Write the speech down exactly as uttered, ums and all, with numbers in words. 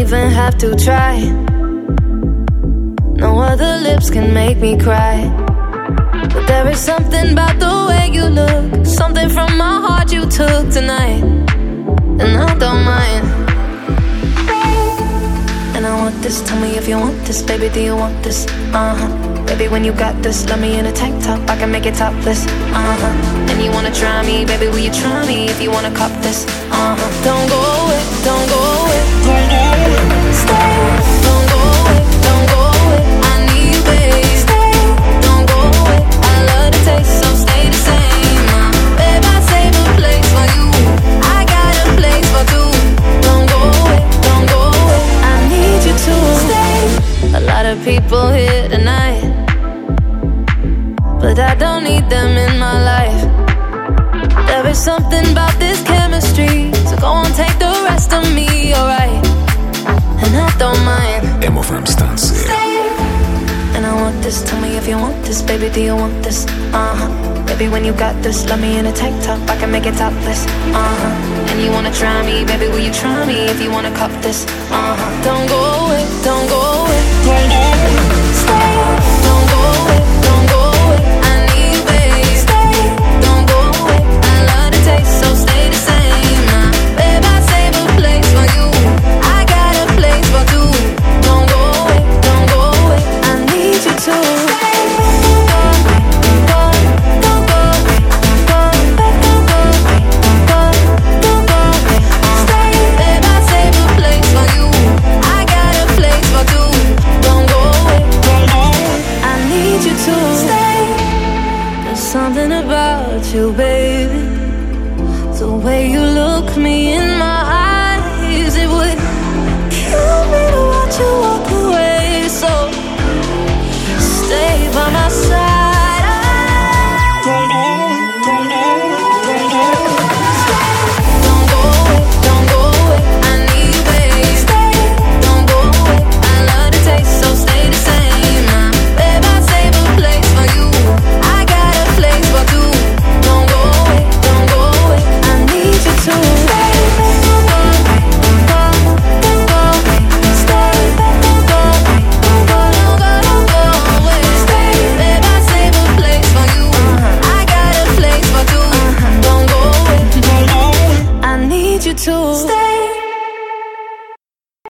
even have to try. No other lips can make me cry. But there is something about the way you look, something from my heart you took tonight, and I don't mind. And I want this, tell me if you want this, baby, do you want this? Uh-huh. Baby, when you got this, love me in a tank top, I can make it topless. Uh-huh. And you wanna try me, baby, will you try me if you wanna cop this? Uh-huh. Don't go away, don't go away, don't go away, stay. Don't go away, don't go away, I need you, babe. Stay, don't go away, I love the taste, so stay the same. Uh, babe, I save a place for you, I got a place for two. Don't go away, don't go away, I need you to stay. A lot of people here tonight, but I don't need them in my life. There is something about this chemistry, so go on, take the rest of me, alright? And I don't mind. Έμοφραμ станция. And I want this, tell me if you want this, baby, do you want this? Uh-huh. Baby, when you got this, love me in a tank top, I can make it topless. Uh-huh. And you wanna try me, baby, will you try me if you wanna cop this? Uh-huh. Don't go away, don't go away, don't go away, stay. Don't go away, don't go away, I need you, babe. Stay, don't go away, I love the taste, so stay the same. Uh, babe, I save a place for you, I got a place for two. Don't go away, don't go away, I need you to stay. Something about you, baby, the way you look me in my eyes, it would kill me to watch you walk away. So stay by my side. Don't go away, don't go away, don't go away. Stay. Don't go away, don't go away, I need you, babe. Stay. Don't go away, I love the taste, so stay the same. Uh, babe, I save a place for you, I got a place for two. Don't go away, don't go away, I need you to stay. Don't go away, don't go, don't go away, stay. Don't go away, don't go, don't go, don't go away, stay. Babe, I save a place for you, I got a place for two. Don't go away, don't go away, I need you to stay.